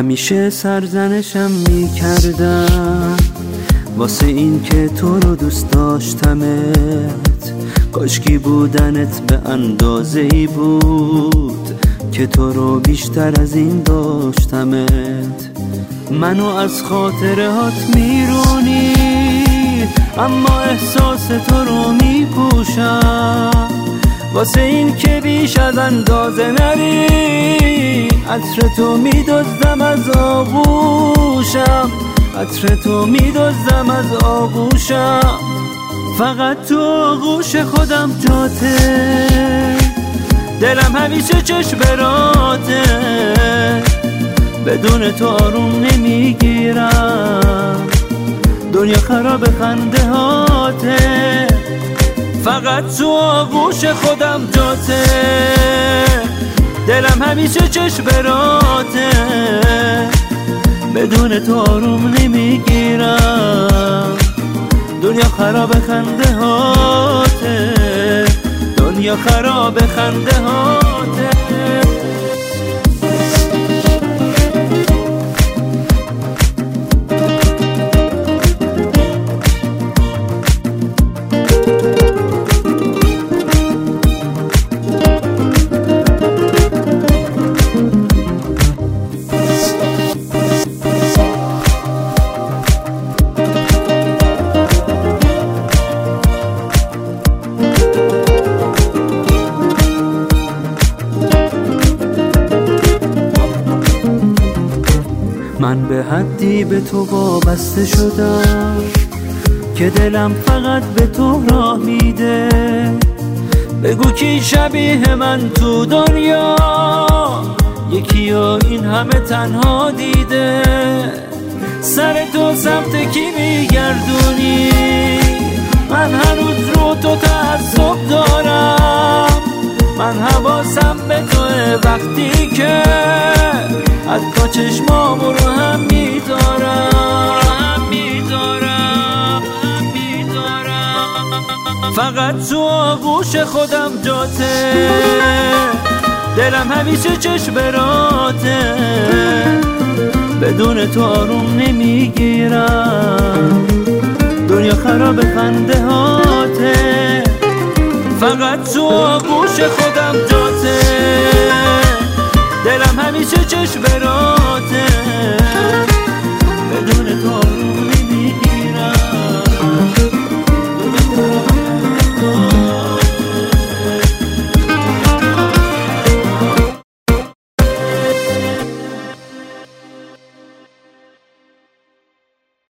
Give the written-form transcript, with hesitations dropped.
همیشه سرزنشم میکردم واسه این که تو رو دوست داشتمت، کاشکی بودنت به اندازه‌ای بود که تو رو بیشتر از این داشتمت. منو از خاطرهات میرونی اما احساس تو رو میپوشم، واسه این که بیش از اندازه نری. عطر تو میدزدم از آغوشم، عطر تو میدزدم از آغوشم. فقط تو آغوش خودم جاته، دلم همیشه چشم براته. بدون تو آروم نمیگیرم، دنیا خراب خنده هاته. فقط تو آغوش خودم جاته، دلم همیشه چشم براته. بدون تو آروم نمیگیرم، دنیا خراب خنده هاته، دنیا خراب خنده هاته. من به حدی به تو وابسته شدم که دلم فقط به تو راه میده. بگو کی شبیه من تو دنیا، یکی یا این همه تنها دیده. سر تو سمت کی میگردونی؟ من هنوز رو تو تعصب دارم. من حواسم به توه وقتی که حتی چشمامو رو هم میدارم. فقط تو آغوش خودم جاته، دلم همیشه چشم براته. بدون تو آروم نمیگیرم، دنیا خراب خنده هاته. فقط تو آغوش خودم جاته، دلم همیشه چشم براته. بدون تو آروم